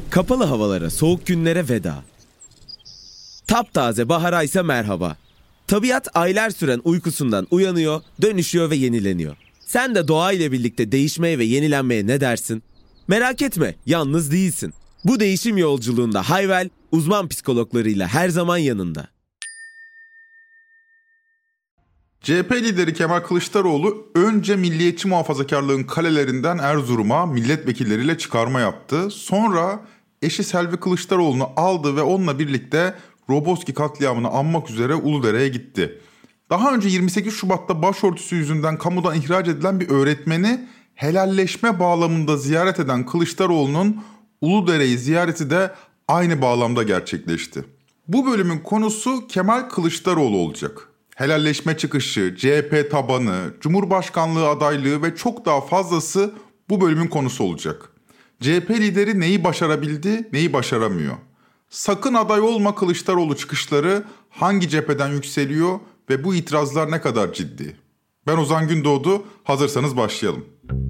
Kapalı havalara, soğuk günlere veda. Taptaze bahara ise merhaba. Tabiat aylar süren uykusundan uyanıyor, dönüşüyor ve yenileniyor. Sen de doğa ile birlikte değişmeye ve yenilenmeye ne dersin? Merak etme, yalnız değilsin. Bu değişim yolculuğunda Hayvel, uzman psikologlarıyla her zaman yanında. CHP lideri Kemal Kılıçdaroğlu önce milliyetçi muhafazakarlığın kalelerinden Erzurum'a milletvekilleriyle çıkarma yaptı. Sonra eşi Selvi Kılıçdaroğlu'nu aldı ve onunla birlikte Roboski katliamını anmak üzere Uludere'ye gitti. Daha önce 28 Şubat'ta başörtüsü yüzünden kamudan ihraç edilen bir öğretmeni helalleşme bağlamında ziyaret eden Kılıçdaroğlu'nun Uludere'yi ziyareti de aynı bağlamda gerçekleşti. Bu bölümün konusu Kemal Kılıçdaroğlu olacak. Helalleşme çıkışı, CHP tabanı, Cumhurbaşkanlığı adaylığı ve çok daha fazlası bu bölümün konusu olacak. CHP lideri neyi başarabildi, neyi başaramıyor? Sakın aday olma Kılıçdaroğlu çıkışları hangi cepheden yükseliyor ve bu itirazlar ne kadar ciddi? Ben Ozan Gündoğdu, hazırsanız başlayalım.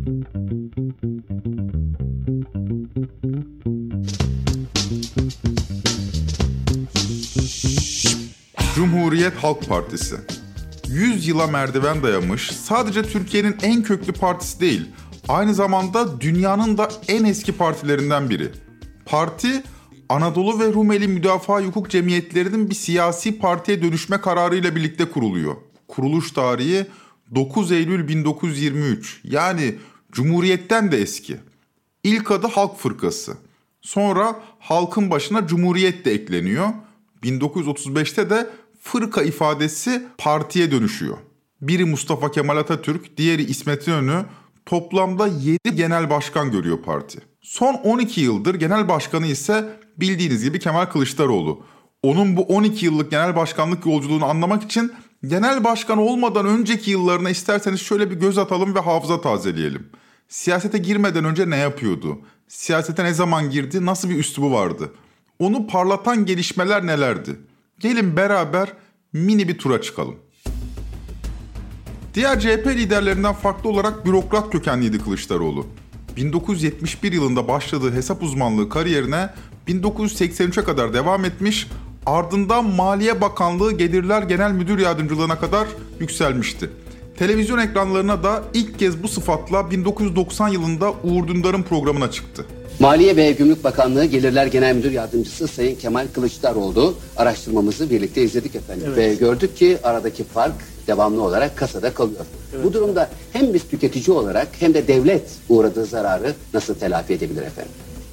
Cumhuriyet Halk Partisi. 100 yıla merdiven dayamış, sadece Türkiye'nin en köklü partisi değil, aynı zamanda dünyanın da en eski partilerinden biri. Parti, Anadolu ve Rumeli Müdafaa Hukuk Cemiyetlerinin bir siyasi partiye dönüşme kararıyla birlikte kuruluyor. Kuruluş tarihi 9 Eylül 1923, yani Cumhuriyet'ten de eski. İlk adı Halk Fırkası. Sonra halkın başına Cumhuriyet de ekleniyor. 1935'te de fırka ifadesi partiye dönüşüyor. Biri Mustafa Kemal Atatürk, diğeri İsmet İnönü, toplamda 7 genel başkan görüyor parti. Son 12 yıldır genel başkanı ise bildiğiniz gibi Kemal Kılıçdaroğlu. Onun bu 12 yıllık genel başkanlık yolculuğunu anlamak için genel başkan olmadan önceki yıllarına isterseniz şöyle bir göz atalım ve hafıza tazeleyelim. Siyasete girmeden önce ne yapıyordu? Siyasete ne zaman girdi? Nasıl bir üslubu vardı? Onu parlatan gelişmeler nelerdi? Gelin beraber mini bir tura çıkalım. Diğer CHP liderlerinden farklı olarak bürokrat kökenliydi Kılıçdaroğlu. 1971 yılında başladığı hesap uzmanlığı kariyerine 1983'e kadar devam etmiş, ardından Maliye Bakanlığı Gelirler Genel Müdür Yardımcılığına kadar yükselmişti. Televizyon ekranlarına da ilk kez bu sıfatla 1990 yılında Uğur Dündar'ın programına çıktı. Maliye ve Gümrük Bakanlığı Gelirler Genel Müdür Yardımcısı Sayın Kemal Kılıçdaroğlu, araştırmamızı birlikte izledik efendim. Evet. Ve gördük ki aradaki fark devamlı olarak kasada kalıyor. Evet. Bu durumda hem biz tüketici olarak hem de devlet uğradığı zararı nasıl telafi edebilir efendim?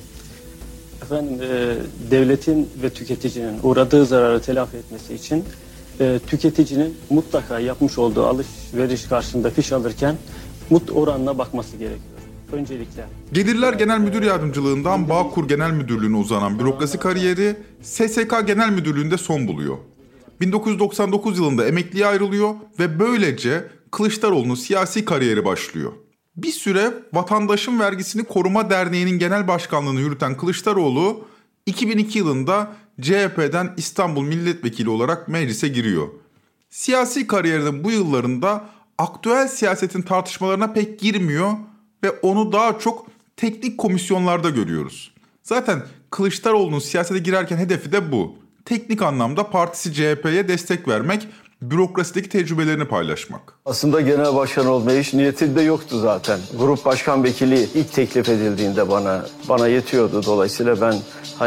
Efendim devletin ve tüketicinin uğradığı zararı telafi etmesi için tüketicinin mutlaka yapmış olduğu alışveriş karşılığında fiş alırken oranına bakması gerekiyor. Öncelikle. Gelirler Genel Müdür Yardımcılığından Bağkur Genel Müdürlüğü'ne uzanan bürokrasi kariyeri SSK Genel Müdürlüğü'nde son buluyor. 1999 yılında emekliye ayrılıyor ve böylece Kılıçdaroğlu'nun siyasi kariyeri başlıyor. Bir süre Vatandaşın Vergisini Koruma Derneği'nin genel başkanlığını yürüten Kılıçdaroğlu, 2002 yılında CHP'den İstanbul Milletvekili olarak meclise giriyor. Siyasi kariyerinin bu yıllarında aktüel siyasetin tartışmalarına pek girmiyor ve onu daha çok teknik komisyonlarda görüyoruz. Zaten Kılıçdaroğlu'nun siyasete girerken hedefi de bu. Teknik anlamda partisi CHP'ye destek vermek, bürokrasideki tecrübelerini paylaşmak. Aslında genel başkan olmaya hiç niyeti de yoktu zaten. Grup başkan vekili ilk teklif edildiğinde bana yetiyordu. Dolayısıyla ben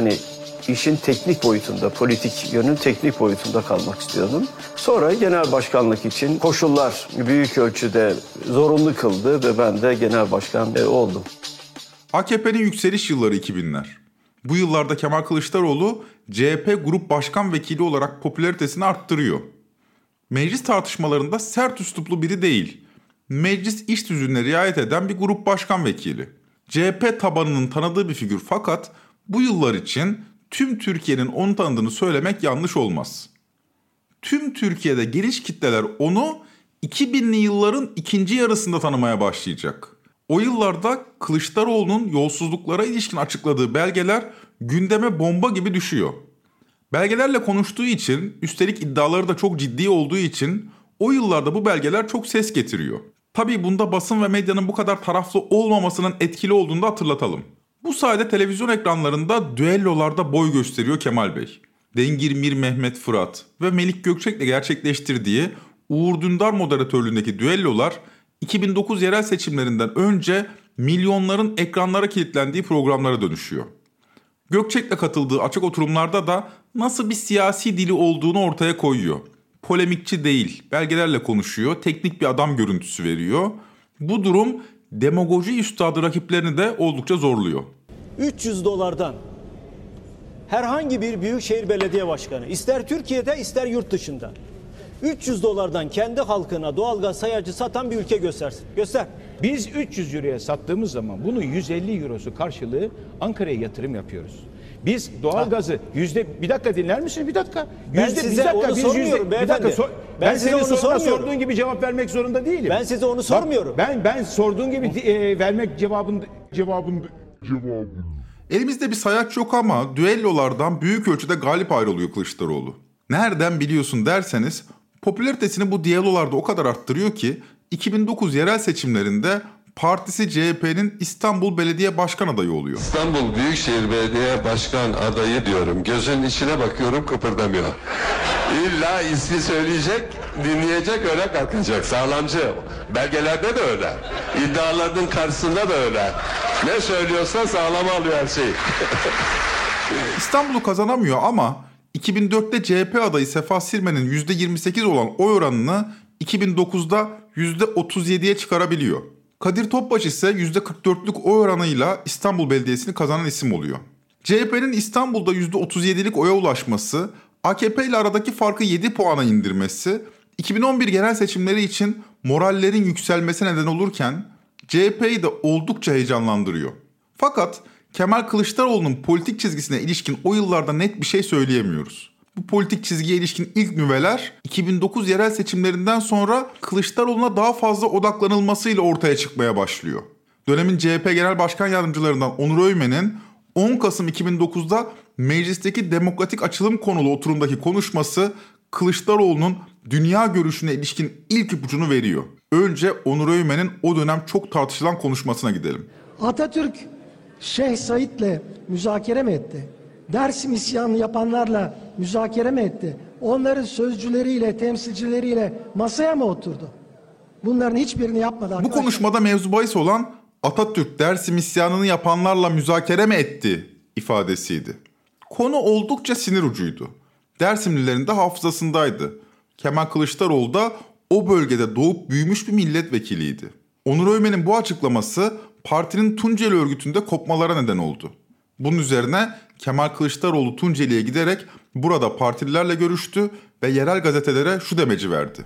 işin teknik boyutunda, politik yönün teknik boyutunda kalmak istiyordum. Sonra genel başkanlık için koşullar büyük ölçüde zorunlu kıldı ve ben de genel başkan oldum. AKP'nin yükseliş yılları 2000'ler. Bu yıllarda Kemal Kılıçdaroğlu CHP Grup Başkan Vekili olarak popülaritesini arttırıyor. Meclis tartışmalarında sert üsluplu biri değil. Meclis iş düzenine riayet eden bir grup başkan vekili. CHP tabanının tanıdığı bir figür fakat bu yıllar için tüm Türkiye'nin onu tanıdığını söylemek yanlış olmaz. Tüm Türkiye'de geniş kitleler onu 2000'li yılların ikinci yarısında tanımaya başlayacak. O yıllarda Kılıçdaroğlu'nun yolsuzluklara ilişkin açıkladığı belgeler gündeme bomba gibi düşüyor. Belgelerle konuştuğu için, üstelik iddiaları da çok ciddi olduğu için o yıllarda bu belgeler çok ses getiriyor. Tabii bunda basın ve medyanın bu kadar taraflı olmamasının etkili olduğunu da hatırlatalım. Bu sayede televizyon ekranlarında düellolarda boy gösteriyor Kemal Bey. Dengir Mir Mehmet Fırat ve Melik Gökçek'le gerçekleştirdiği Uğur Dündar moderatörlüğündeki düellolar 2009 yerel seçimlerinden önce milyonların ekranlara kilitlendiği programlara dönüşüyor. Gökçek'le katıldığı açık oturumlarda da nasıl bir siyasi dili olduğunu ortaya koyuyor. Polemikçi değil, belgelerle konuşuyor, teknik bir adam görüntüsü veriyor. Bu durum demagoji üstadı rakiplerini de oldukça zorluyor. $300 herhangi bir büyükşehir belediye başkanı, ister Türkiye'de ister yurt dışında, $300 kendi halkına doğalgaz sayacı satan bir ülke göstersin. Göster. Biz 300 euroya sattığımız zaman bunun 150 eurosu karşılığı Ankara'ya yatırım yapıyoruz. Biz doğalgazı bir dakika dinler misin? Bir dakika. Ben size onu sormuyorum beyefendi. Ben senin soruna sorduğun gibi cevap vermek zorunda değilim. Ben size onu sormuyorum. Ben sorduğun gibi vermek cevabını. Elimizde bir sayaç yok ama düellolardan büyük ölçüde galip ayrılıyor Kılıçdaroğlu. Nereden biliyorsun derseniz popülaritesini bu düellolarda o kadar arttırıyor ki 2009 yerel seçimlerinde partisi CHP'nin İstanbul Belediye Başkan adayı oluyor. İstanbul Büyükşehir Belediye Başkan adayı diyorum. Gözünün içine bakıyorum, kıpırdamıyor. İlla ismi söyleyecek, dinleyecek, öyle kalkacak. Sağlamcı. Belgelerde de öyle. İddiaların karşısında da öyle. Ne söylüyorsa sağlama alıyor her şeyi. İstanbul'u kazanamıyor ama 2004'te CHP adayı Sefa Sirmen'in %28 olan oy oranını 2009'da %37'ye çıkarabiliyor. Kadir Topbaş ise %44'lük oy oranıyla İstanbul Belediyesi'ni kazanan isim oluyor. CHP'nin İstanbul'da %37'lik oya ulaşması, AKP ile aradaki farkı 7 puana indirmesi, 2011 genel seçimleri için morallerin yükselmesine neden olurken CHP'yi de oldukça heyecanlandırıyor. Fakat Kemal Kılıçdaroğlu'nun politik çizgisine ilişkin o yıllarda net bir şey söyleyemiyoruz. Bu politik çizgiye ilişkin ilk nüveler 2009 yerel seçimlerinden sonra Kılıçdaroğlu'na daha fazla odaklanılmasıyla ortaya çıkmaya başlıyor. Dönemin CHP Genel Başkan Yardımcılarından Onur Öymen'in 10 Kasım 2009'da meclisteki demokratik açılım konulu oturumdaki konuşması Kılıçdaroğlu'nun dünya görüşüne ilişkin ilk ipucunu veriyor. Önce Onur Öymen'in o dönem çok tartışılan konuşmasına gidelim. Atatürk Şeyh Said'le müzakere mi etti? Dersim isyanını yapanlarla müzakere mi etti? Onların sözcüleriyle, temsilcileriyle masaya mı oturdu? Bunların hiçbirini yapmadı arkadaşlar. Bu konuşmada mevzu bahis olan Atatürk Dersim isyanını yapanlarla müzakere mi etti ifadesiydi. Konu oldukça sinir ucuydu. Dersimlilerin de hafızasındaydı. Kemal Kılıçdaroğlu da o bölgede doğup büyümüş bir milletvekiliydi. Onur Öymen'in bu açıklaması partinin Tunceli örgütünde kopmalara neden oldu. Bunun üzerine Kemal Kılıçdaroğlu Tunceli'ye giderek burada partililerle görüştü ve yerel gazetelere şu demeci verdi.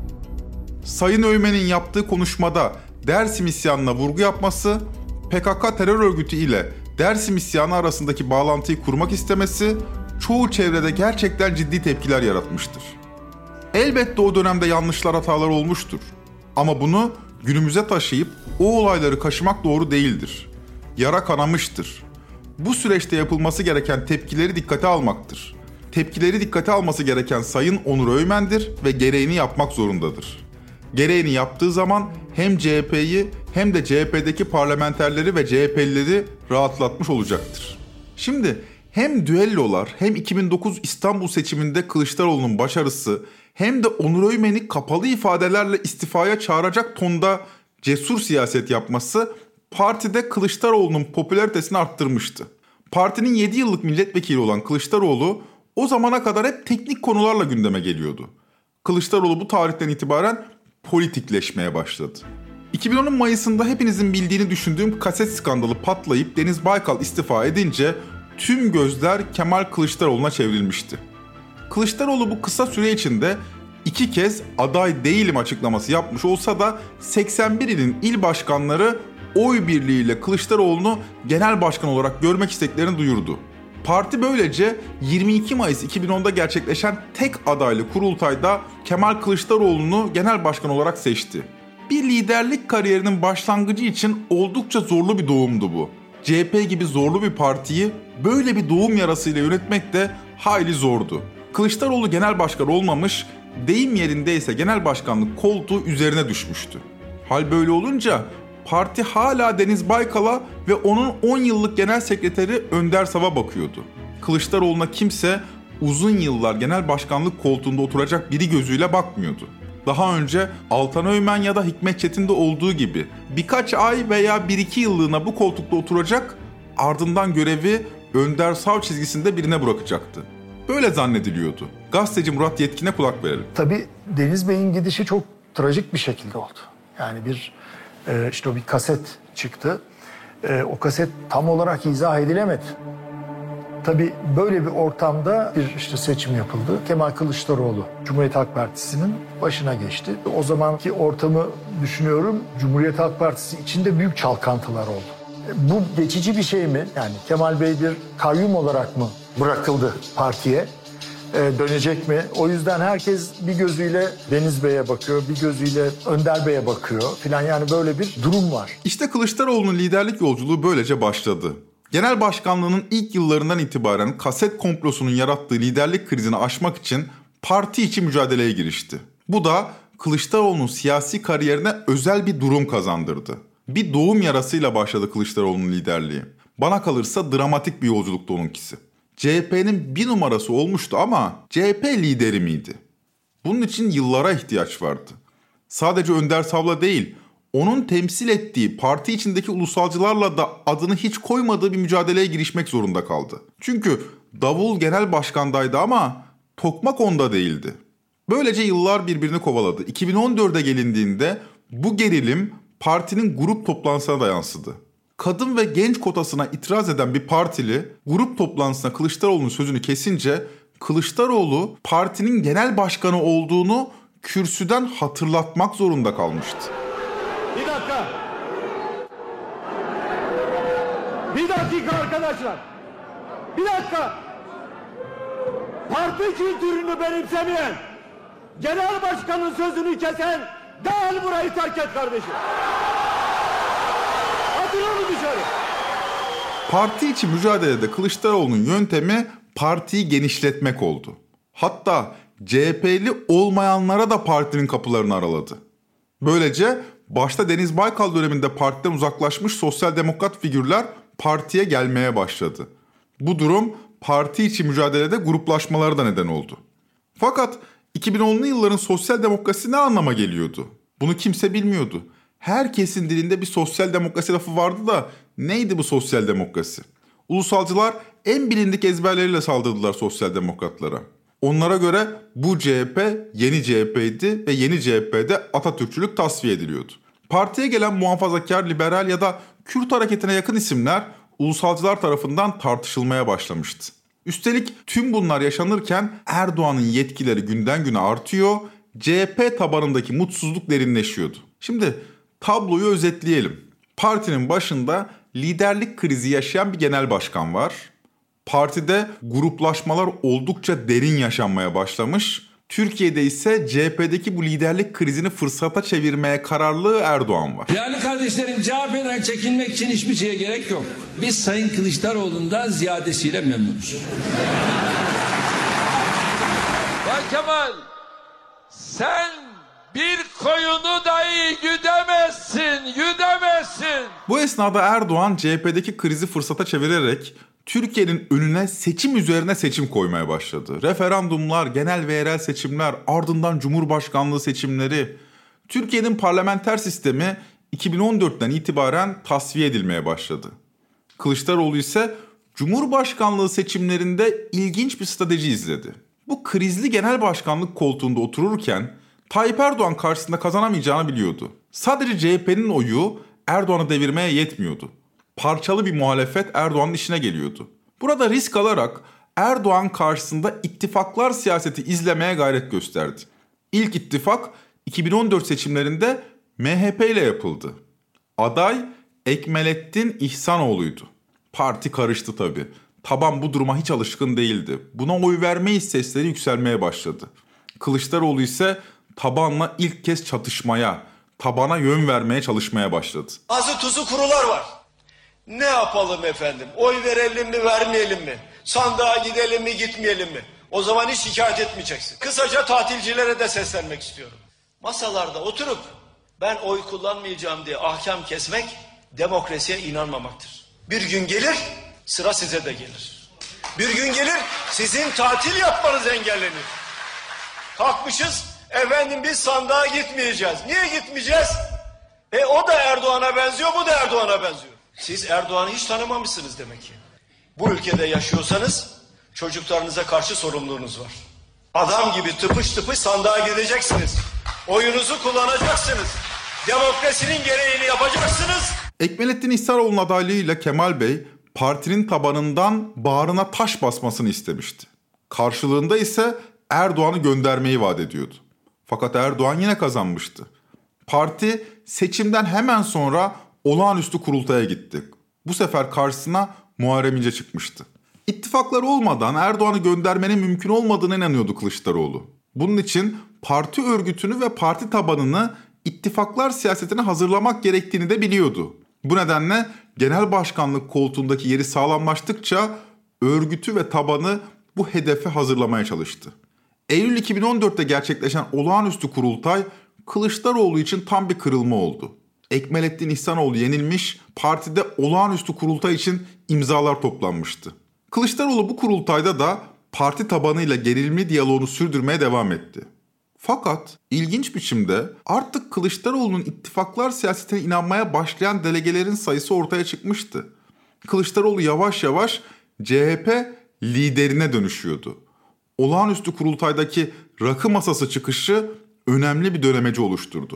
Sayın Öymen'in yaptığı konuşmada Dersim isyanına vurgu yapması, PKK terör örgütü ile Dersim isyanı arasındaki bağlantıyı kurmak istemesi çoğu çevrede gerçekten ciddi tepkiler yaratmıştır. Elbette o dönemde yanlışlar, hatalar olmuştur. Ama bunu günümüze taşıyıp o olayları kaşımak doğru değildir. Yara kanamıştır. Bu süreçte yapılması gereken tepkileri dikkate almaktır. Tepkileri dikkate alması gereken Sayın Onur Öymen'dir ve gereğini yapmak zorundadır. Gereğini yaptığı zaman hem CHP'yi hem de CHP'deki parlamenterleri ve CHP'lileri rahatlatmış olacaktır. Şimdi hem düellolar hem 2009 İstanbul seçiminde Kılıçdaroğlu'nun başarısı hem de Onur Öymen'i kapalı ifadelerle istifaya çağıracak tonda cesur siyaset yapması partide Kılıçdaroğlu'nun popülaritesini arttırmıştı. Partinin 7 yıllık milletvekili olan Kılıçdaroğlu o zamana kadar hep teknik konularla gündeme geliyordu. Kılıçdaroğlu bu tarihten itibaren politikleşmeye başladı. 2010'un Mayıs'ında hepinizin bildiğini düşündüğüm kaset skandalı patlayıp Deniz Baykal istifa edince tüm gözler Kemal Kılıçdaroğlu'na çevrilmişti. Kılıçdaroğlu bu kısa süre içinde 2 kez aday değilim açıklaması yapmış olsa da 81 ilin il başkanları oy birliğiyle Kılıçdaroğlu'nu genel başkan olarak görmek isteklerini duyurdu. Parti böylece 22 Mayıs 2010'da gerçekleşen tek adaylı kurultayda Kemal Kılıçdaroğlu'nu genel başkan olarak seçti. Bir liderlik kariyerinin başlangıcı için oldukça zorlu bir doğumdu bu. CHP gibi zorlu bir partiyi böyle bir doğum yarasıyla yönetmek de hayli zordu. Kılıçdaroğlu genel başkan olmamış, deyim yerindeyse genel başkanlık koltuğu üzerine düşmüştü. Hal böyle olunca parti hala Deniz Baykal'a ve onun 10 yıllık genel sekreteri Önder Sav'a bakıyordu. Kılıçdaroğlu'na kimse uzun yıllar genel başkanlık koltuğunda oturacak biri gözüyle bakmıyordu. Daha önce Altan Öğmen ya da Hikmet Çetin'de olduğu gibi birkaç ay veya 1-2 yıllığına bu koltukta oturacak, ardından görevi Önder Sav çizgisinde birine bırakacaktı. Böyle zannediliyordu. Gazeteci Murat Yetkin'e kulak verelim. Tabii Deniz Bey'in gidişi çok trajik bir şekilde oldu. Yani işte o bir kaset çıktı. O kaset tam olarak izah edilemedi. Tabii böyle bir ortamda bir seçim yapıldı. Kemal Kılıçdaroğlu Cumhuriyet Halk Partisi'nin başına geçti. O zamanki ortamı düşünüyorum. Cumhuriyet Halk Partisi içinde büyük çalkantılar oldu. Bu geçici bir şey mi? Yani Kemal Bey bir kayyum olarak mı bırakıldı partiye? Dönecek mi? O yüzden herkes bir gözüyle Deniz Bey'e bakıyor, bir gözüyle Önder Bey'e bakıyor filan, yani böyle bir durum var. İşte Kılıçdaroğlu'nun liderlik yolculuğu böylece başladı. Genel başkanlığının ilk yıllarından itibaren kaset komplosunun yarattığı liderlik krizini aşmak için parti içi mücadeleye girişti. Bu da Kılıçdaroğlu'nun siyasi kariyerine özel bir durum kazandırdı. Bir doğum yarasıyla başladı Kılıçdaroğlu'nun liderliği. Bana kalırsa dramatik bir yolculuktu onunkisi. CHP'nin bir numarası olmuştu ama CHP lideri miydi? Bunun için yıllara ihtiyaç vardı. Sadece Önder Sav'la değil, onun temsil ettiği parti içindeki ulusalcılarla da adını hiç koymadığı bir mücadeleye girişmek zorunda kaldı. Çünkü davul genel başkandaydı ama tokmak onda değildi. Böylece yıllar birbirini kovaladı. 2014'e gelindiğinde bu gerilim partinin grup toplantısına da yansıdı. Kadın ve genç kotasına itiraz eden bir partili grup toplantısına Kılıçdaroğlu'nun sözünü kesince Kılıçdaroğlu partinin genel başkanı olduğunu kürsüden hatırlatmak zorunda kalmıştı. Bir dakika arkadaşlar. Bir dakika. Parti kültürünü benimsemeyen, genel başkanın sözünü kesen derhal burayı terk et kardeşim. Atın onu dışarı. Parti içi mücadelede Kılıçdaroğlu'nun yöntemi partiyi genişletmek oldu. Hatta CHP'li olmayanlara da partinin kapılarını araladı. Böylece başta Deniz Baykal döneminde partiden uzaklaşmış sosyal demokrat figürler partiye gelmeye başladı. Bu durum parti içi mücadelede gruplaşmalara da neden oldu. Fakat 2010'lu yılların sosyal demokrasi ne anlama geliyordu? Bunu kimse bilmiyordu. Herkesin dilinde bir sosyal demokrasi lafı vardı da neydi bu sosyal demokrasi? Ulusalcılar en bilindik ezberleriyle saldırdılar sosyal demokratlara. Onlara göre bu CHP yeni CHP'ydi ve yeni CHP'de Atatürkçülük tasfiye ediliyordu. Partiye gelen muhafazakar, liberal ya da Kürt hareketine yakın isimler ulusalcılar tarafından tartışılmaya başlamıştı. Üstelik tüm bunlar yaşanırken Erdoğan'ın yetkileri günden güne artıyor, CHP tabanındaki mutsuzluk derinleşiyordu. Şimdi tabloyu özetleyelim. Partinin başında liderlik krizi yaşayan bir genel başkan var. Partide gruplaşmalar oldukça derin yaşanmaya başlamış. Türkiye'de ise CHP'deki bu liderlik krizini fırsata çevirmeye kararlı Erdoğan var. Değerli kardeşlerim, CHP'den çekinmek için hiçbir şeye gerek yok. Biz Sayın Kılıçdaroğlu'ndan ziyadesiyle memnunuz. Bay Kemal, sen bir koyunu dahi güdemezsin. Bu esnada Erdoğan CHP'deki krizi fırsata çevirerek Türkiye'nin önüne seçim üzerine seçim koymaya başladı. Referandumlar, genel ve yerel seçimler, ardından Cumhurbaşkanlığı seçimleri. Türkiye'nin parlamenter sistemi 2014'ten itibaren tasfiye edilmeye başladı. Kılıçdaroğlu ise Cumhurbaşkanlığı seçimlerinde ilginç bir strateji izledi. Bu krizli genel başkanlık koltuğunda otururken Tayyip Erdoğan karşısında kazanamayacağını biliyordu. Sadece CHP'nin oyu Erdoğan'ı devirmeye yetmiyordu. Parçalı bir muhalefet Erdoğan'ın işine geliyordu. Burada risk alarak Erdoğan karşısında ittifaklar siyaseti izlemeye gayret gösterdi. İlk ittifak 2014 seçimlerinde MHP ile yapıldı. Aday Ekmelettin İhsanoğlu'ydu. Parti karıştı tabii. Taban bu duruma hiç alışkın değildi. Buna oy vermeyiz sesleri yükselmeye başladı. Kılıçdaroğlu ise tabanla ilk kez çatışmaya, tabana yön vermeye çalışmaya başladı. Azı tuzu kurular var. Ne yapalım efendim? Oy verelim mi, vermeyelim mi? Sandığa gidelim mi, gitmeyelim mi? O zaman hiç şikayet etmeyeceksin. Kısaca tatilcilere de seslenmek istiyorum. Masalarda oturup Ben oy kullanmayacağım diye ahkam kesmek demokrasiye inanmamaktır. Bir gün gelir, sıra size de gelir. Bir gün gelir, sizin tatil yapmanız engellenir. Kalkmışız, efendim biz sandığa gitmeyeceğiz. Niye gitmeyeceğiz? O da Erdoğan'a benziyor, bu da Erdoğan'a benziyor. Siz Erdoğan'ı hiç tanımamışsınız demek ki. Bu ülkede yaşıyorsanız çocuklarınıza karşı sorumluluğunuz var. Adam gibi tıpış tıpış sandığa gideceksiniz. Oyunuzu kullanacaksınız. Demokrasinin gereğini yapacaksınız. Ekmelettin İhsanoğlu'nun adaylığıyla Kemal Bey partinin tabanından bağrına taş basmasını istemişti. Karşılığında ise Erdoğan'ı göndermeyi vaat ediyordu. Fakat Erdoğan yine kazanmıştı. Parti seçimden hemen sonra olağanüstü kurultaya gitti. Bu sefer karşısına Muharrem İnce çıkmıştı. İttifaklar olmadan Erdoğan'ı göndermenin mümkün olmadığına inanıyordu Kılıçdaroğlu. Bunun için parti örgütünü ve parti tabanını ittifaklar siyasetine hazırlamak gerektiğini de biliyordu. Bu nedenle genel başkanlık koltuğundaki yeri sağlamlaştıkça örgütü ve tabanı bu hedefe hazırlamaya çalıştı. Eylül 2014'te gerçekleşen olağanüstü kurultay Kılıçdaroğlu için tam bir kırılma oldu. Ekmelettin İhsanoğlu yenilmiş, partide olağanüstü kurultay için imzalar toplanmıştı. Kılıçdaroğlu bu kurultayda da parti tabanıyla gerilimli diyaloğunu sürdürmeye devam etti. Fakat ilginç biçimde artık Kılıçdaroğlu'nun ittifaklar siyasetine inanmaya başlayan delegelerin sayısı ortaya çıkmıştı. Kılıçdaroğlu yavaş yavaş CHP liderine dönüşüyordu. Olağanüstü kurultaydaki rakı masası çıkışı önemli bir dönemeci oluşturdu.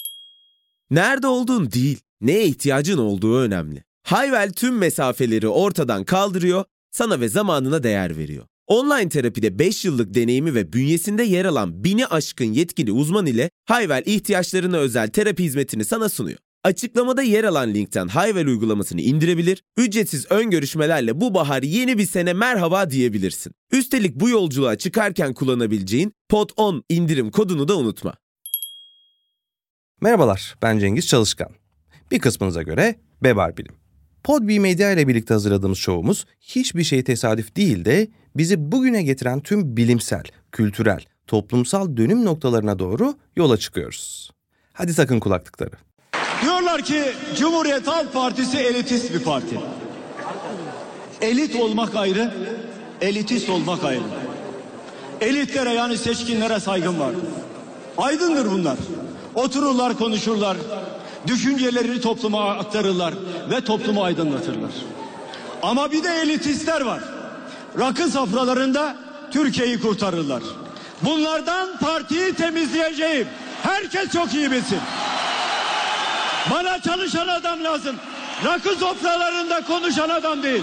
Nerede olduğun değil, neye ihtiyacın olduğu önemli. Hayvel tüm mesafeleri ortadan kaldırıyor, sana ve zamanına değer veriyor. Online terapide 5 yıllık deneyimi ve bünyesinde yer alan 1000'i aşkın yetkili uzman ile Hayvel ihtiyaçlarına özel terapi hizmetini sana sunuyor. Açıklamada yer alan linkten Hayvel uygulamasını indirebilir, ücretsiz ön görüşmelerle bu bahar yeni bir sene merhaba diyebilirsin. Üstelik bu yolculuğa çıkarken kullanabileceğin POD10 indirim kodunu da unutma. Merhabalar, ben Cengiz Çalışkan. Bir kısmınıza göre Bebar Bilim. Podbi Medya ile birlikte hazırladığımız şovumuz hiçbir şey tesadüf değil de bizi bugüne getiren tüm bilimsel, kültürel, toplumsal dönüm noktalarına doğru yola çıkıyoruz. Hadi takın kulaklıkları. Diyorlar ki Cumhuriyet Halk Partisi elitist bir parti. Elit olmak ayrı, elitist olmak ayrı. Elitlere yani seçkinlere saygım var. Aydındır bunlar. Otururlar, konuşurlar. Düşüncelerini topluma aktarırlar ve toplumu aydınlatırlar. Ama bir de elitistler var. Rakı safralarında Türkiye'yi kurtarırlar. Bunlardan partiyi temizleyeceğim. Herkes çok iyi bilsin. Bana çalışan adam lazım. Rakı sofralarında konuşan adam değil.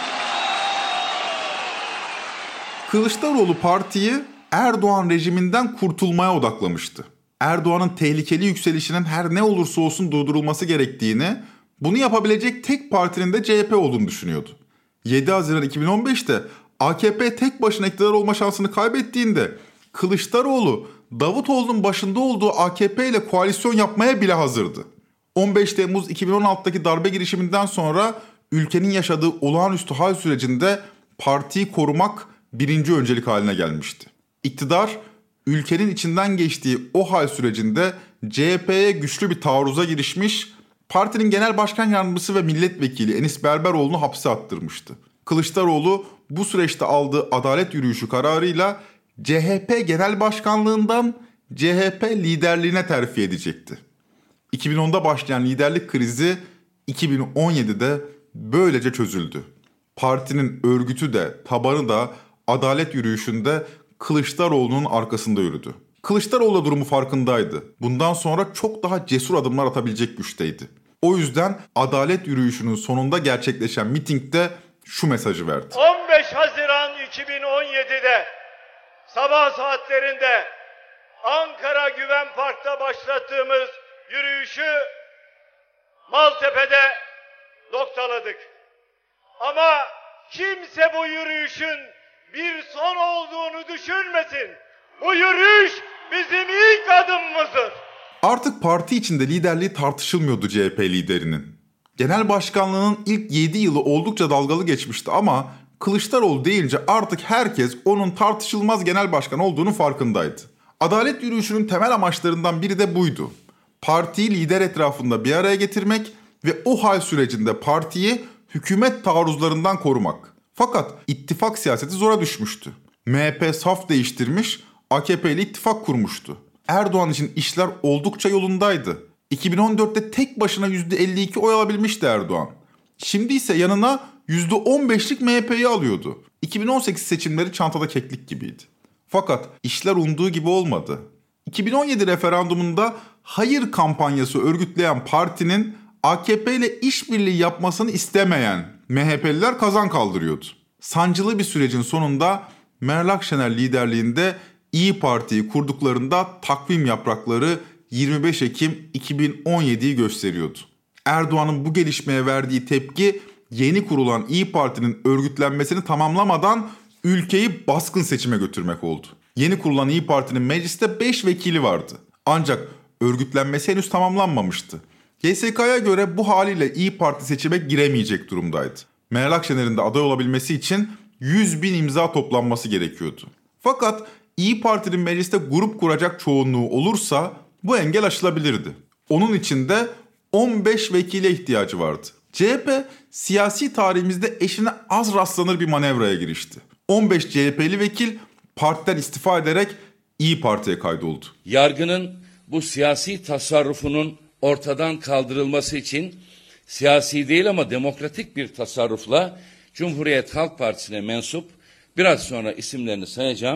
Kılıçdaroğlu partiyi Erdoğan rejiminden kurtulmaya odaklamıştı. Erdoğan'ın tehlikeli yükselişinin her ne olursa olsun durdurulması gerektiğini, bunu yapabilecek tek partinin de CHP olduğunu düşünüyordu. 7 Haziran 2015'te AKP tek başına iktidar olma şansını kaybettiğinde Kılıçdaroğlu Davutoğlu'nun başında olduğu AKP ile koalisyon yapmaya bile hazırdı. 15 Temmuz 2016'daki darbe girişiminden sonra ülkenin yaşadığı olağanüstü hal sürecinde partiyi korumak birinci öncelik haline gelmişti. İktidar, ülkenin içinden geçtiği o hal sürecinde CHP'ye güçlü bir taarruza girişmiş, partinin genel başkan yardımcısı ve milletvekili Enis Berberoğlu'nu hapse attırmıştı. Kılıçdaroğlu bu süreçte aldığı adalet yürüyüşü kararıyla CHP genel başkanlığından CHP liderliğine terfi edecekti. 2010'da başlayan liderlik krizi 2017'de böylece çözüldü. Partinin örgütü de tabanı da adalet yürüyüşünde Kılıçdaroğlu'nun arkasında yürüdü. Kılıçdaroğlu da durumu farkındaydı. Bundan sonra çok daha cesur adımlar atabilecek güçteydi. O yüzden adalet yürüyüşünün sonunda gerçekleşen mitingde şu mesajı verdi. 15 Haziran 2017'de sabah saatlerinde Ankara Güven Park'ta başlattığımız yürüyüşü Maltepe'de noktaladık. Ama kimse bu yürüyüşün bir son olduğunu düşünmesin. Bu yürüyüş bizim ilk adımımızdır. Artık parti içinde liderliği tartışılmıyordu CHP liderinin. Genel başkanlığının ilk 7 yılı oldukça dalgalı geçmişti ama Kılıçdaroğlu deyince artık herkes onun tartışılmaz genel başkan olduğunu farkındaydı. Adalet yürüyüşünün temel amaçlarından biri de buydu. partiyi lider etrafında bir araya getirmek ve o hal sürecinde partiyi hükümet taarruzlarından korumak. Fakat ittifak siyaseti zora düşmüştü. MHP saf değiştirmiş, AKP ile ittifak kurmuştu. Erdoğan için işler oldukça yolundaydı. 2014'te tek başına %52 oy alabilmişti Erdoğan. Şimdi ise yanına %15'lik MHP'yi alıyordu. 2018 seçimleri çantada keklik gibiydi. Fakat işler umduğu gibi olmadı. 2017 referandumunda hayır kampanyası örgütleyen partinin AKP ile işbirliği yapmasını istemeyen MHP'liler kazan kaldırıyordu. Sancılı bir sürecin sonunda Meral Akşener liderliğinde İYİ Parti'yi kurduklarında takvim yaprakları 25 Ekim 2017'yi gösteriyordu. Erdoğan'ın bu gelişmeye verdiği tepki yeni kurulan İYİ Parti'nin örgütlenmesini tamamlamadan ülkeyi baskın seçime götürmek oldu. Yeni kurulan İYİ Parti'nin mecliste 5 vekili vardı. Ancak örgütlenmesi henüz tamamlanmamıştı. YSK'ya göre bu haliyle İYİ Parti seçime giremeyecek durumdaydı. Meral Akşener'in de aday olabilmesi için 100.000 imza toplanması gerekiyordu. Fakat İYİ Parti'nin mecliste grup kuracak çoğunluğu olursa bu engel aşılabilirdi. Onun için de 15 vekile ihtiyacı vardı. CHP siyasi tarihimizde eşine az rastlanır bir manevraya girişti. 15 CHP'li vekil partiden istifa ederek İYİ Parti'ye kaydoldu. Yargının bu siyasi tasarrufunun ortadan kaldırılması için siyasi değil ama demokratik bir tasarrufla Cumhuriyet Halk Partisi'ne mensup, biraz sonra isimlerini sayacağım,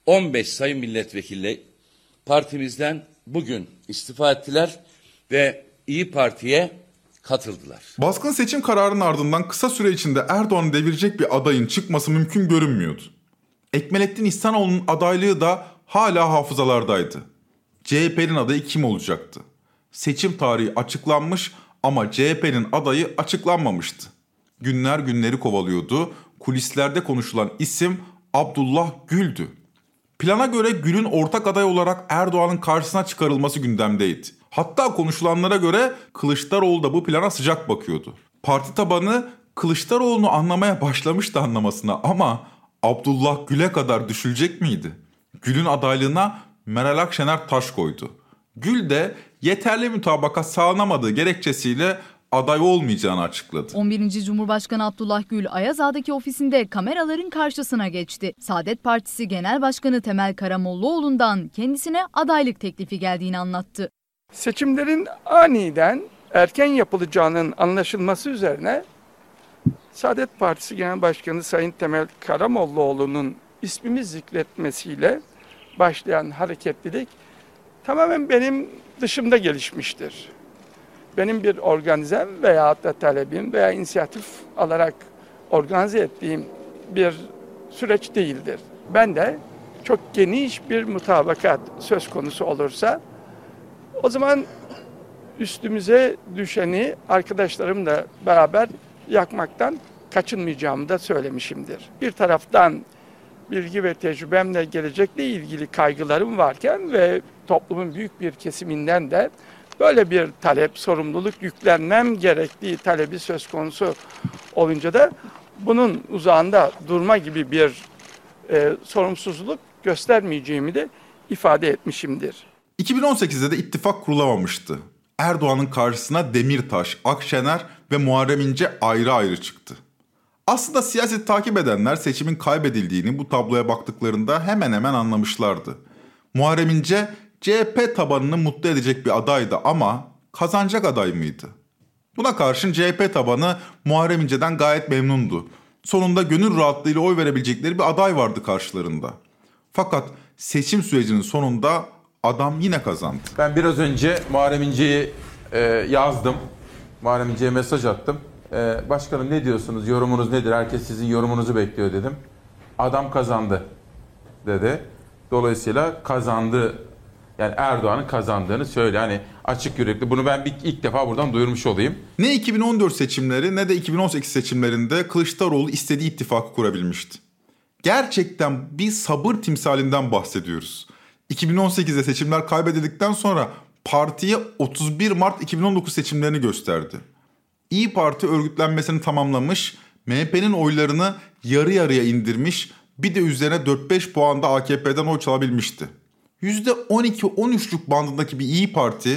15 sayın milletvekili partimizden bugün istifa ettiler ve İYİ Parti'ye katıldılar. Baskın seçim kararının ardından kısa süre içinde Erdoğan'ı devirecek bir adayın çıkması mümkün görünmüyordu. Ekmelettin İhsanoğlu'nun adaylığı da hala hafızalardaydı. CHP'nin adayı kim olacaktı? Seçim tarihi açıklanmış ama CHP'nin adayı açıklanmamıştı. Günler günleri kovalıyordu. Kulislerde konuşulan isim Abdullah Gül'dü. Plana göre Gül'ün ortak aday olarak Erdoğan'ın karşısına çıkarılması gündemdeydi. Hatta konuşulanlara göre Kılıçdaroğlu da bu plana sıcak bakıyordu. Parti tabanı Kılıçdaroğlu'nu anlamaya başlamıştı anlamasına ama Abdullah Gül'e kadar düşülecek miydi? Gül'ün adaylığına Meral Akşener taş koydu. Gül de yeterli mutabakat sağlanamadığı gerekçesiyle aday olmayacağını açıkladı. 11. Cumhurbaşkanı Abdullah Gül, Ayazağ'daki ofisinde kameraların karşısına geçti. Saadet Partisi Genel Başkanı Temel Karamollaoğlu'ndan kendisine adaylık teklifi geldiğini anlattı. Seçimlerin aniden erken yapılacağının anlaşılması üzerine Saadet Partisi Genel Başkanı Sayın Temel Karamollaoğlu'nun ismimi zikretmesiyle başlayan hareketlilik tamamen benim dışımda gelişmiştir. Benim bir organizem veyahut da talebim veya inisiyatif alarak organize ettiğim bir süreç değildir. Ben de çok geniş bir mutabakat söz konusu olursa o zaman üstümüze düşeni arkadaşlarımla beraber yakmaktan kaçınmayacağımı da söylemişimdir. Bir taraftan bilgi ve tecrübemle gelecekle ilgili kaygılarım varken ve toplumun büyük bir kesiminden de böyle bir talep, sorumluluk yüklenmem gerektiği talebi söz konusu olunca da bunun uzağında durma gibi bir sorumsuzluk göstermeyeceğimi de ifade etmişimdir. 2018'de de ittifak kurulamamıştı. Erdoğan'ın karşısına Demirtaş, Akşener ve Muharrem İnce ayrı ayrı çıktı. Aslında siyaseti takip edenler seçimin kaybedildiğini bu tabloya baktıklarında hemen hemen anlamışlardı. Muharrem İnce CHP tabanını mutlu edecek bir adaydı ama kazanacak aday mıydı? Buna karşın CHP tabanı Muharrem İnce'den gayet memnundu. Sonunda gönül rahatlığıyla oy verebilecekleri bir aday vardı karşılarında. Fakat seçim sürecinin sonunda adam yine kazandı. Ben biraz önce Muharrem İnce'yi yazdım. Muharrem İnce'ye mesaj attım. Başkanım ne diyorsunuz, yorumunuz nedir? Herkes sizin yorumunuzu bekliyor dedim. Adam kazandı dedi. Dolayısıyla kazandı. Yani Erdoğan'ın kazandığını söyle. Hani açık yürekli. Bunu ben ilk defa buradan duyurmuş olayım. Ne 2014 seçimleri ne de 2018 seçimlerinde Kılıçdaroğlu istediği ittifakı kurabilmişti. Gerçekten bir sabır timsalinden bahsediyoruz. 2018'de seçimler kaybedildikten sonra partiye 31 Mart 2019 seçimlerini gösterdi. İYİ Parti örgütlenmesini tamamlamış, MHP'nin oylarını yarı yarıya indirmiş, bir de üzerine 4-5 puan da AKP'den oy çalabilmişti. %12-13'lük bandındaki bir İYİ Parti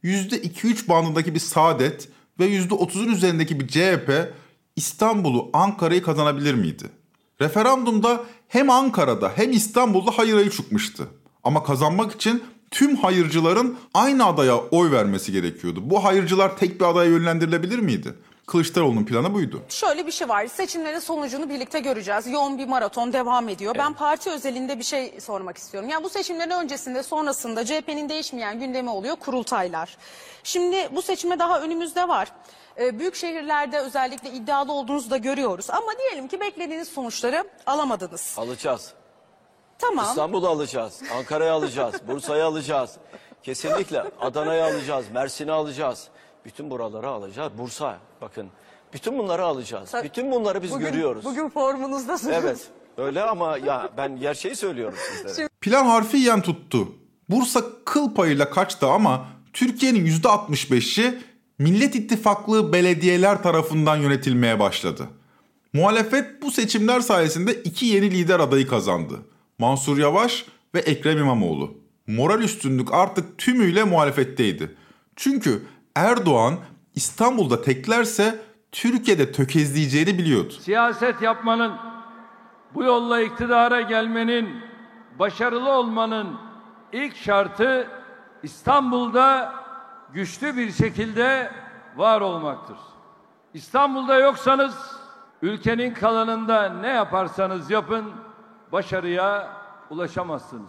%2-3 bandındaki bir Saadet ve %30'un üzerindeki bir CHP İstanbul'u, Ankara'yı kazanabilir miydi? Referandumda hem Ankara'da hem İstanbul'da hayır ayı çıkmıştı. Ama kazanmak için tüm hayırcıların aynı adaya oy vermesi gerekiyordu. Bu hayırcılar tek bir adaya yönlendirilebilir miydi? Kılıçdaroğlu'nun planı buydu. Şöyle bir şey var. Seçimlerin sonucunu birlikte göreceğiz. Yoğun bir maraton devam ediyor. Evet. Ben parti özelinde bir şey sormak istiyorum. Yani bu seçimlerin öncesinde, sonrasında CHP'nin değişmeyen gündemi oluyor, kurultaylar. Şimdi bu seçime daha önümüzde var. Büyük şehirlerde özellikle iddialı olduğunuzu da görüyoruz. Ama diyelim ki beklediğiniz sonuçları alamadınız. Alacağız. Tamam. İstanbul'u alacağız, Ankara'yı alacağız, Bursa'yı alacağız. Kesinlikle Adana'yı alacağız, Mersin'i alacağız. Bütün buraları alacağız. Bursa, bakın. Bütün bunları alacağız. Bütün bunları biz görüyoruz. Bugün formunuzdasınız. Evet. Öyle ama ya ben gerçeği söylüyorum sizlere. Plan harfiyen tuttu. Bursa kıl payıyla kaçtı ama Türkiye'nin %65'i Millet İttifaklığı belediyeler tarafından yönetilmeye başladı. Muhalefet bu seçimler sayesinde 2 yeni lider adayı kazandı. Mansur Yavaş ve Ekrem İmamoğlu. Moral üstünlük artık tümüyle muhalefetteydi. Çünkü Erdoğan İstanbul'da teklerse Türkiye'de tökezleyeceğini biliyordu. Siyaset yapmanın, bu yolla iktidara gelmenin, başarılı olmanın ilk şartı İstanbul'da güçlü bir şekilde var olmaktır. İstanbul'da yoksanız ülkenin kalanında ne yaparsanız yapın başarıya ulaşamazsınız.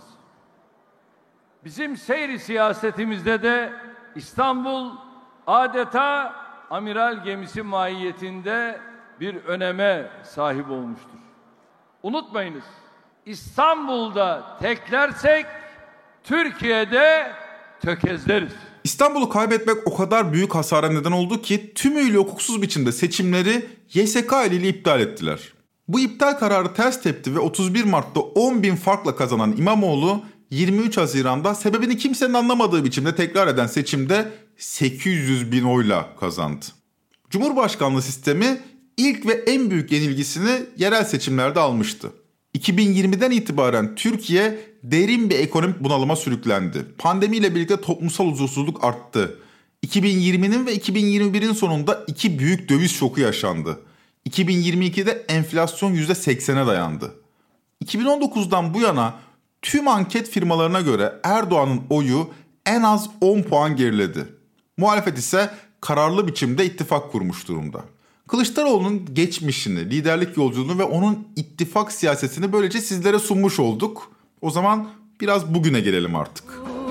Bizim seyri siyasetimizde de İstanbul adeta amiral gemisi mahiyetinde bir öneme sahip olmuştur. Unutmayınız, İstanbul'da teklersek Türkiye'de tökezleriz. İstanbul'u kaybetmek o kadar büyük hasara neden oldu ki tümüyle hukuksuz biçimde seçimleri YSK eliyle iptal ettiler. Bu iptal kararı ters tepti ve 31 Mart'ta 10.000 farkla kazanan İmamoğlu 23 Haziran'da sebebini kimsenin anlamadığı biçimde tekrar eden seçimde 800.000 oyla kazandı. Cumhurbaşkanlığı sistemi ilk ve en büyük yenilgisini yerel seçimlerde almıştı. 2020'den itibaren Türkiye derin bir ekonomik bunalıma sürüklendi. Pandemiyle birlikte toplumsal huzursuzluk arttı. 2020'nin ve 2021'in sonunda 2 büyük döviz şoku yaşandı. 2022'de enflasyon %80'e dayandı. 2019'dan bu yana tüm anket firmalarına göre Erdoğan'ın oyu en az 10 puan geriledi. Muhalefet ise kararlı biçimde ittifak kurmuş durumda. Kılıçdaroğlu'nun geçmişini, liderlik yolculuğunu ve onun ittifak siyasetini böylece sizlere sunmuş olduk. O zaman biraz bugüne gelelim artık.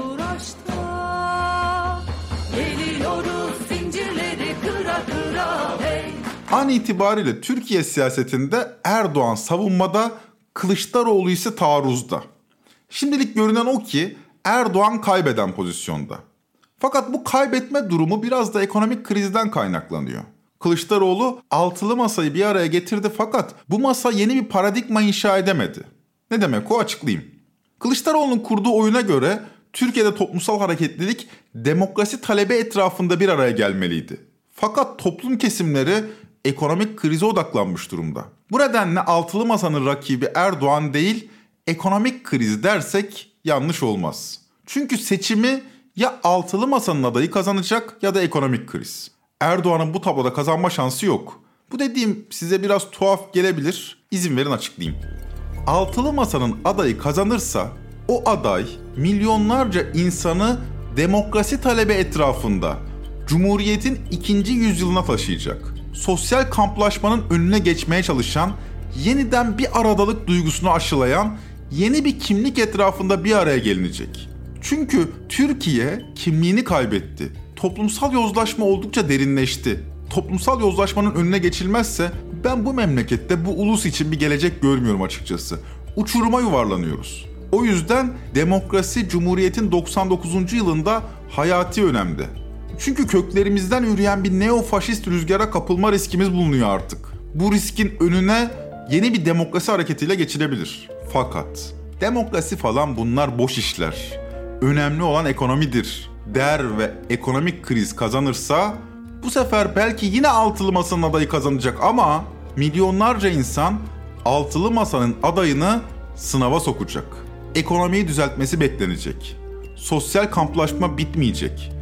An itibariyle Türkiye siyasetinde Erdoğan savunmada, Kılıçdaroğlu ise taarruzda. Şimdilik görünen o ki Erdoğan kaybeden pozisyonda. Fakat bu kaybetme durumu biraz da ekonomik krizden kaynaklanıyor. Kılıçdaroğlu altılı masayı bir araya getirdi fakat bu masa yeni bir paradigma inşa edemedi. Ne demek o, açıklayayım. Kılıçdaroğlu'nun kurduğu oyuna göre Türkiye'de toplumsal hareketlilik demokrasi talebi etrafında bir araya gelmeliydi. Fakat toplum kesimleri ekonomik krize odaklanmış durumda. Bu nedenle altılı masanın rakibi Erdoğan değil, ekonomik kriz dersek yanlış olmaz. Çünkü seçimi ya altılı masanın adayı kazanacak ya da ekonomik kriz. Erdoğan'ın bu tabloda kazanma şansı yok. Bu dediğim size biraz tuhaf gelebilir. İzin verin açıklayayım. Altılı masanın adayı kazanırsa o aday milyonlarca insanı demokrasi talebi etrafında Cumhuriyet'in 2. yüzyılına taşıyacak. Sosyal kamplaşmanın önüne geçmeye çalışan, yeniden bir aradalık duygusunu aşılayan yeni bir kimlik etrafında bir araya gelinecek. Çünkü Türkiye kimliğini kaybetti. Toplumsal yozlaşma oldukça derinleşti. Toplumsal yozlaşmanın önüne geçilmezse ben bu memlekette bu ulus için bir gelecek görmüyorum açıkçası. Uçuruma yuvarlanıyoruz. O yüzden demokrasi Cumhuriyet'in 99. yılında hayati önemde. Çünkü köklerimizden üreyen bir neofaşist rüzgara kapılma riskimiz bulunuyor artık. Bu riskin önüne yeni bir demokrasi hareketiyle geçilebilir. Fakat demokrasi falan bunlar boş işler. Önemli olan ekonomidir der ve ekonomik kriz kazanırsa bu sefer belki yine altılı masanın adayı kazanacak ama milyonlarca insan altılı masanın adayını sınava sokacak. Ekonomiyi düzeltmesi beklenecek. Sosyal kamplaşma bitmeyecek.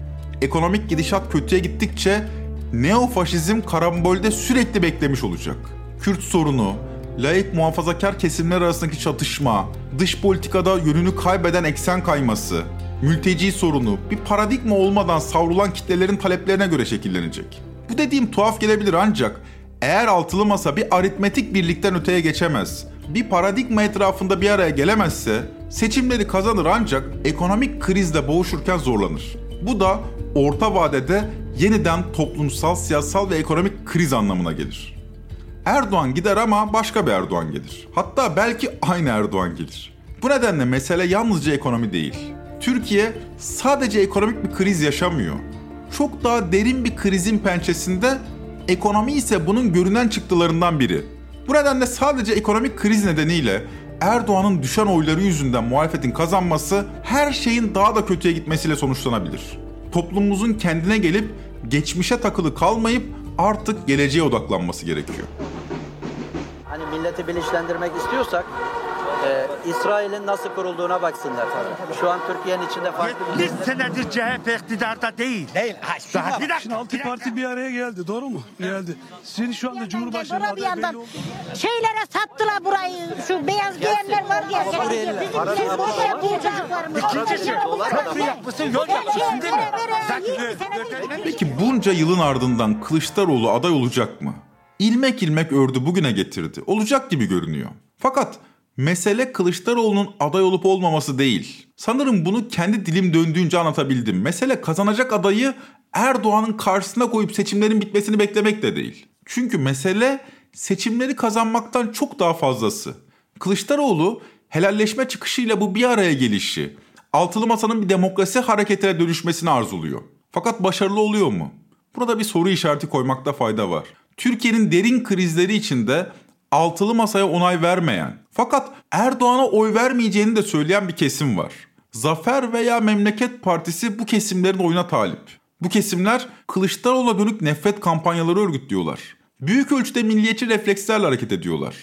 ekonomik gidişat kötüye gittikçe neofaşizm karambolde sürekli beklemiş olacak. Kürt sorunu, laik muhafazakar kesimler arasındaki çatışma, dış politikada yönünü kaybeden eksen kayması, mülteci sorunu bir paradigma olmadan savrulan kitlelerin taleplerine göre şekillenecek. Bu dediğim tuhaf gelebilir ancak eğer altılı masa bir aritmetik birlikten öteye geçemez, bir paradigma etrafında bir araya gelemezse seçimleri kazanır ancak ekonomik krizle boğuşurken zorlanır. Bu da orta vadede yeniden toplumsal, siyasal ve ekonomik kriz anlamına gelir. Erdoğan gider ama başka bir Erdoğan gelir. Hatta belki aynı Erdoğan gelir. Bu nedenle mesele yalnızca ekonomi değil. Türkiye sadece ekonomik bir kriz yaşamıyor. Çok daha derin bir krizin pençesinde, ekonomi ise bunun görünen çıktılarından biri. Bu nedenle sadece ekonomik kriz nedeniyle Erdoğan'ın düşen oyları yüzünden muhalefetin kazanması her şeyin daha da kötüye gitmesiyle sonuçlanabilir. Toplumumuzun kendine gelip geçmişe takılı kalmayıp artık geleceğe odaklanması gerekiyor. Hani milleti bilinçlendirmek istiyorsak İsrail'in nasıl kurulduğuna baksınlar. Şu an Türkiye'nin içinde farklı bir... 70 senedir CHP iktidarda değil. Değil. Şimdi 6 parti bir araya geldi. Doğru mu? Geldi. Senin şu anda Cumhurbaşkanı adayı belli oldu. Şeylere sattılar burayı. Şu beyaz giyenler var ya. Bizim burada yapıyor çocuklarımız. İkincisi köprü yapmışsın, yol yapmışsın değil mi? Peki bunca yılın ardından Kılıçdaroğlu aday olacak mı? İlmek ilmek ördü bugüne getirdi. Olacak gibi görünüyor. Fakat mesele Kılıçdaroğlu'nun aday olup olmaması değil. Sanırım bunu kendi dilim döndüğünce anlatabildim. Mesele kazanacak adayı Erdoğan'ın karşısına koyup seçimlerin bitmesini beklemek de değil. Çünkü mesele seçimleri kazanmaktan çok daha fazlası. Kılıçdaroğlu helalleşme çıkışıyla bu bir araya gelişi, altılı masanın bir demokrasi hareketine dönüşmesini arzuluyor. Fakat başarılı oluyor mu? Burada bir soru işareti koymakta fayda var. Türkiye'nin derin krizleri içinde altılı masaya onay vermeyen, fakat Erdoğan'a oy vermeyeceğini de söyleyen bir kesim var. Zafer veya Memleket Partisi bu kesimlerin oyuna talip. Bu kesimler Kılıçdaroğlu'na dönük nefret kampanyaları örgütlüyorlar. Büyük ölçüde milliyetçi reflekslerle hareket ediyorlar.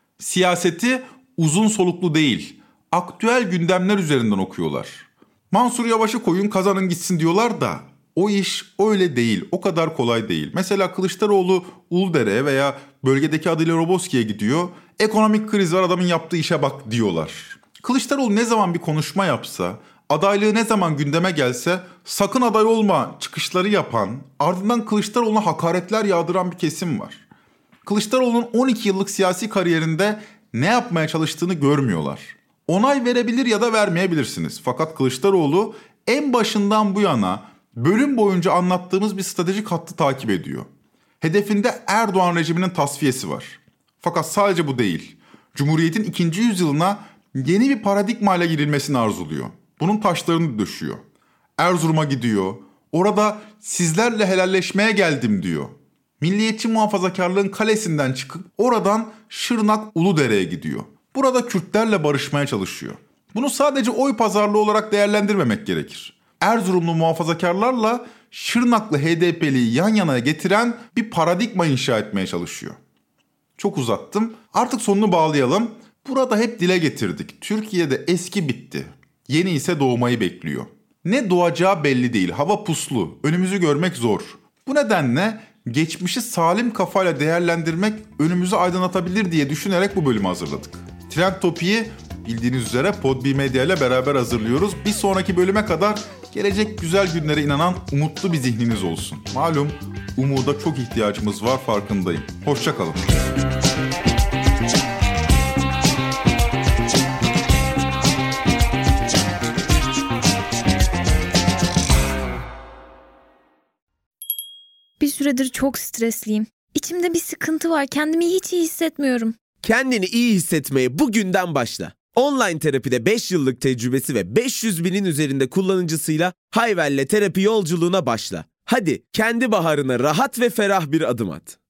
Siyaseti uzun soluklu değil, aktüel gündemler üzerinden okuyorlar. Mansur Yavaş'ı koyun kazanın gitsin diyorlar da o iş öyle değil, o kadar kolay değil. Mesela Kılıçdaroğlu Uludere'ye veya bölgedeki adıyla Roboski'ye gidiyor. Ekonomik kriz var, adamın yaptığı işe bak diyorlar. Kılıçdaroğlu ne zaman bir konuşma yapsa, adaylığı ne zaman gündeme gelse sakın aday olma çıkışları yapan, ardından Kılıçdaroğlu'na hakaretler yağdıran bir kesim var. Kılıçdaroğlu'nun 12 yıllık siyasi kariyerinde ne yapmaya çalıştığını görmüyorlar. Onay verebilir ya da vermeyebilirsiniz. Fakat Kılıçdaroğlu en başından bu yana bölüm boyunca anlattığımız bir stratejik hattı takip ediyor. Hedefinde Erdoğan rejiminin tasfiyesi var. Fakat sadece bu değil. Cumhuriyet'in 2. yüzyılına yeni bir paradigma ile girilmesini arzuluyor. Bunun taşlarını döşüyor. Erzurum'a gidiyor. Orada sizlerle helalleşmeye geldim diyor. Milliyetçi muhafazakarlığın kalesinden çıkıp oradan Şırnak Uludere'ye gidiyor. Burada Kürtlerle barışmaya çalışıyor. Bunu sadece oy pazarlığı olarak değerlendirmemek gerekir. Erzurumlu muhafazakarlarla Şırnaklı HDP'liyi yan yana getiren bir paradigma inşa etmeye çalışıyor. Çok uzattım. Artık sonunu bağlayalım. Burada hep dile getirdik. Türkiye'de eski bitti. Yeni ise doğmayı bekliyor. Ne doğacağı belli değil. Hava puslu. Önümüzü görmek zor. Bu nedenle geçmişi salim kafayla değerlendirmek önümüzü aydınlatabilir diye düşünerek bu bölümü hazırladık. Trend Topi'yi bildiğiniz üzere Podbi Medya ile beraber hazırlıyoruz. Bir sonraki bölüme kadar gelecek güzel günlere inanan umutlu bir zihniniz olsun. Malum umuda çok ihtiyacımız var, farkındayım. Hoşça kalın. Bir süredir çok stresliyim. İçimde bir sıkıntı var. Kendimi hiç iyi hissetmiyorum. Kendini iyi hissetmeye bugünden başla. Online terapide 5 yıllık tecrübesi ve 500 binin üzerinde kullanıcısıyla Hayvel'le terapi yolculuğuna başla. Hadi kendi baharına rahat ve ferah bir adım at.